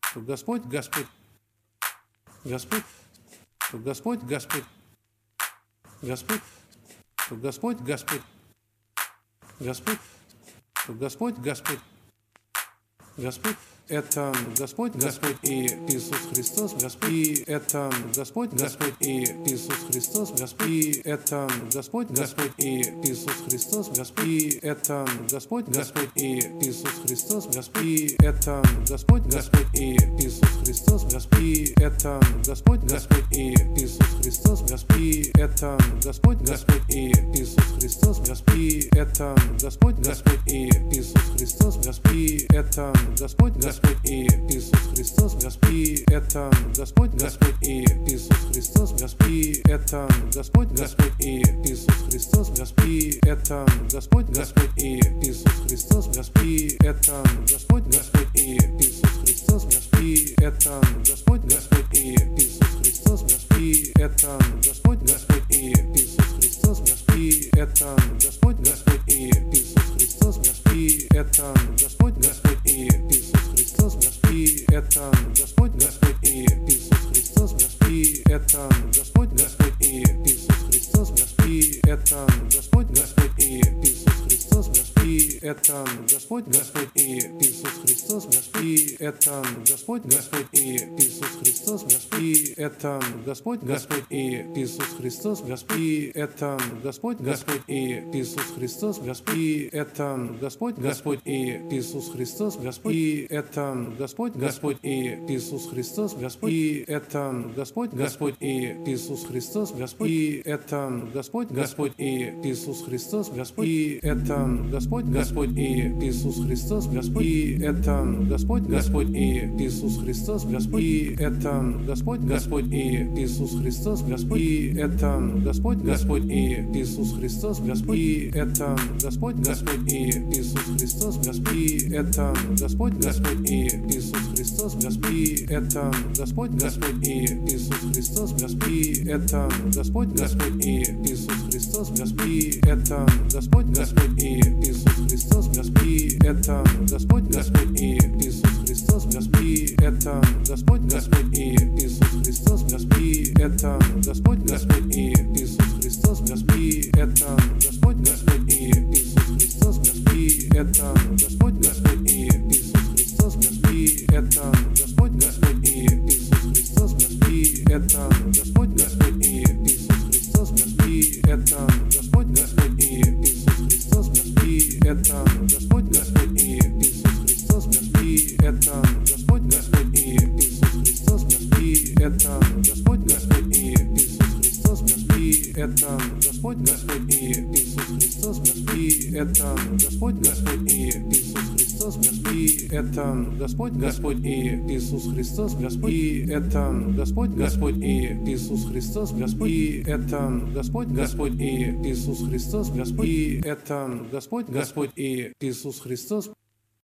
Господь, Господь, Господь, Господь, Господь, Господь, Господь, Господь, Господь, Господь, Господь, Господь, это Господь, Господь и Иисус Христос, Господь, и это Господь, Господь и Иисус Христос, Господь, и это Господь, Господь и Иисус Христос, Господь, и это Господь, Господь и Иисус Христос, Господь, и это Господь, Господь и Иисус Христос, Господь, и это Господь, Господь и Иисус Христос, Господь, и это Господь, Господь и Иисус Христос, Господь, и это Господь, Господь и Иисус Христос, Господь, и это Господь, Господь и Иисус Христос, Господь, и это Господь, Господь и Иисус Христос, Господь, и это Господь, Господь и Иисус Христос, Господь, и это Господь, Господь и Иисус Христос, Господь, и это Господь, Господь и Иисус Христос, Господь, и это Господь, Господь и Иисус Христос, Господь, и это Господь, Господь и Иисус Христос, Господь, и это Господь, Господь и Иисус Христос, Господь, и это Господь, Господь и Иисус Христос, Господь, и это Господь, Господь и Иисус Христос, Господь, и это Господь, Господь и Иисус Христос, Господь, и это Господь, Господь и Иисус Христос, Господь, и это Господь, Господь и Иисус Христос, Господь, и это Господь, Господь и Иисус Христос, Господь, и это Господь, Господь и Иисус Христос, Господь, и это Господь, Господь и Иисус Христос, Господь, и это Господь, Господь и Иисус Христос, Господь, и это Господь, Господь и Иисус Христос, Господь, и это Господь, Господь и Иисус Христос, Господь, и это Господь, Господь и Иисус Христос, Господь, и это Господь, Господь и Иисус Христос, Господь, и это Господь, Господь и Иисус Христос, Господь, и это Господь, Господь и Иисус Христос, Господь, и это Господь, Господь и Иисус Христос, Господь, и это Господь, Господь и Иисус Христос, Господь, и это Господь, Господь и Иисус Христос, Господь, и это Господь, Господь и Иисус Христос, Господь, и это Господь, Господь и Иисус Христос, Господь, и это Господь, Господь и Иисус Христос, Господь, и это Господь, Господь и Иисус Христос, Господь, и это Господь, Господь и Иисус Христос, Господь, и это Господь, Господь и Иисус Христос, Господь, и это Господь, Господь и Иисус Христос, Господь, и это Господь, Господь и Иисус Христос, Господь, и это Господь, Господь и Иисус Христос, Господь, и это Господь, Господь и Иисус Христос, Господь, и это Господь, Господь и Иисус Христос, Господь, и это Господь, Господь и Иисус Христос, Господь, и это Господь, Господь и Иисус Христос, Господь, и это Господь, Господь и Иисус Христос, Господь, и это Господь, Господь и Иисус Христос, Господь, и это Господь, Господь и Иисус Христос, Господь, и это Господь, Господь и Иисус Христос, Господь, и это Господь, Господь и Иисус Христос, Господь, и это Господь, Господь и Иисус Христос, Господь, и это Господь, Господь и Иисус Христос.